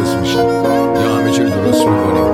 درست میشه یا همه چی رو درست میکنیم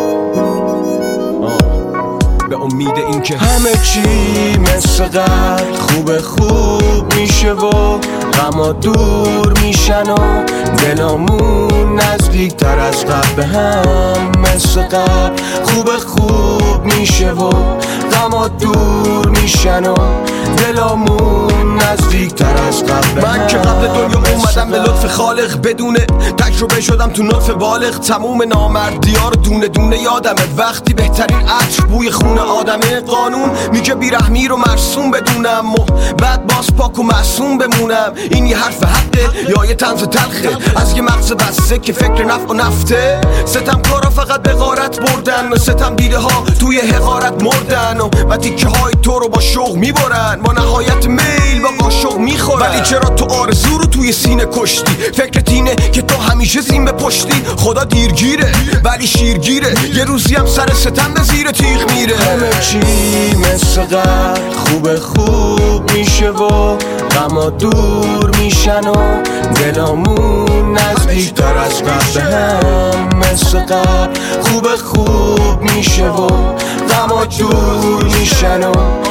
به امید اینکه همه چی مثل قبل خوب میشه و غما دور میشن و دلامون نزدیکتر از قبل به هم مثل قبل خوب میشه و غما دور میشن و دلامون نزدیکتر از قبل. من که قبل دنیا اومدم به لطف خالق بدون تجربه شدم تو نطف بالغ. تموم نامردی‌ها رو دونه دونه یادمه وقتی بهترین عطر بوی خون آدمه. قانون میگه بیرحمی رو مرسوم بدونم و بعد باز پاک و معصوم بمونم. این یه حرف حقه یا یه طنز تلخه از یه مغز بسته که فکر نفع و نفته. ستمکارا فقط به غارت بردن و ستم دیده ها توی حقارت مردن و تیکه های تو رو با شوق میبرن با نهایت میل با قاشق میخورن. ولی چرا تو آرزو رو توی سینه کشتی؟ فکرت اینه که تو همیشه زین به پشتی. خدا دیرگیره ولی شیرگیره یه روزی هم سر ستم به زیر تیغ میره. همه چی مثل قبل خوب میشه و غما دور میشن و دلامون نزدیکتر از قبل به هم مثل قبل خوب میشه و غما دور میشن و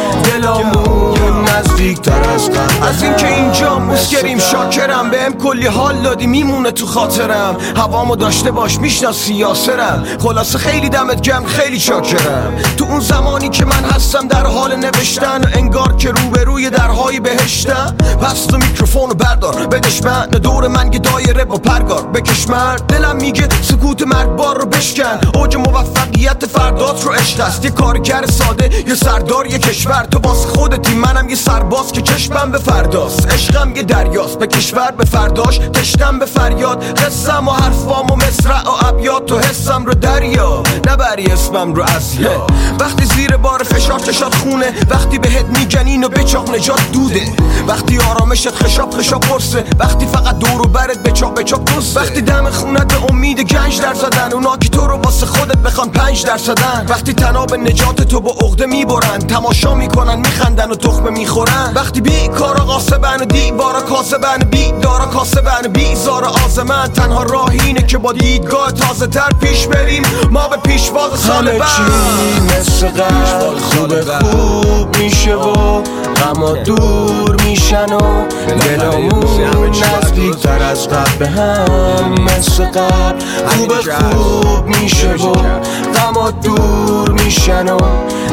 دلامون نزدیکتر از قبل. از این که اینجا مسکریم شاکرم بهم کلی حال دادی میمونه تو خاطرم. هوامو داشته باش میشناسی یاسرم. خلاصه خیلی دمت گرم خیلی شاکرم. تو اون زمانی که من هستم در حال نوشتن انگار که روبروی درهای بهشتم. پس تو میکروفونو بردار بدش من دور من یه دایره با پرگار بکش مرد. دلم میگه سکوت مرگبار رو بشکن. اوج موفقیت فردات رو عشق است. یه کارگر ساده یه سردار یه کشور. تو واسه خودتی منم یه سرباز که چشمم به فرداست. عشقم یه دریاست به کشور به فرداش تشتم به فریاد. قصم و حرفام و مصرع و ابیات تو حسم رو دریا نبری اسمم رو ازیا. وقتی زیر بار فشار چشات خونه وقتی بهت میگن اینو بچاق نجات دوده. وقتی آرامشت خشاب قرصه وقتی فقط دور و برت بچاق گسته. وقتی دم خونت به امید گنج در زدن اونا که تو رو واسه خودت بخوان 5% وقتی تناب نجات تو با عقده میبرن تماشا میکنن میخندن و تخمه میخورن. وقتی بیکارا قاسبن و دیوارا کاسبن بیدارا کاسبن بیزار آزمن تنها راه اینه که با دیدگاه تازه تر پیش بریم ما به پیشواز سال بعد. همه چی مثل قبل خوب میشه و غما دور میشن و دلامون نزدیکتر از قبل به هم مثل قبل خوب میشه و غما دور میشن و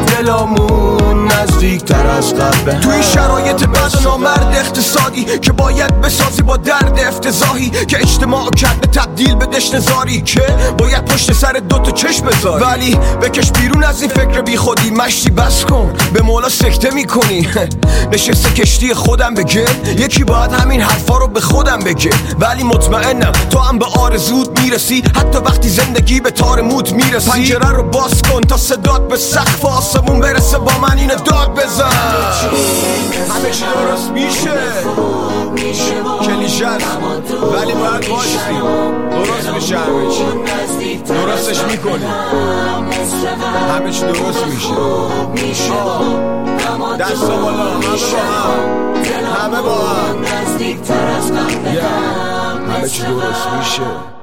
دلامون نزدیکتر از قبل به هم. توی شرایط بد و نامرد اقتصادی که باید بسازی با درد افتضاحی که اجتماع کرده تبدیل به دشنزاری که باید پشت سر دوتا چشم بذاری. ولی بکش بیرون از این فکر بی خودی مشتی بس کن به مولا سکته میکنی. نشسته کشتی خودم بگه یکی باید همین حرفا رو به خودم بگه. ولی مطمئنم تو هم به آرزوت میرسی حتی وقتی زندگی به تار موت میرسی. پنجره رو باز کن تا صدات به سقف آسمون برسه با من اینو داد بزن. همه چی درست میشه کلیشه است ولی باید باشیم درست میشه. همه چی درستش میکنی همه چی درست میشه. دست بالا همه با هم همه چی درست میشه.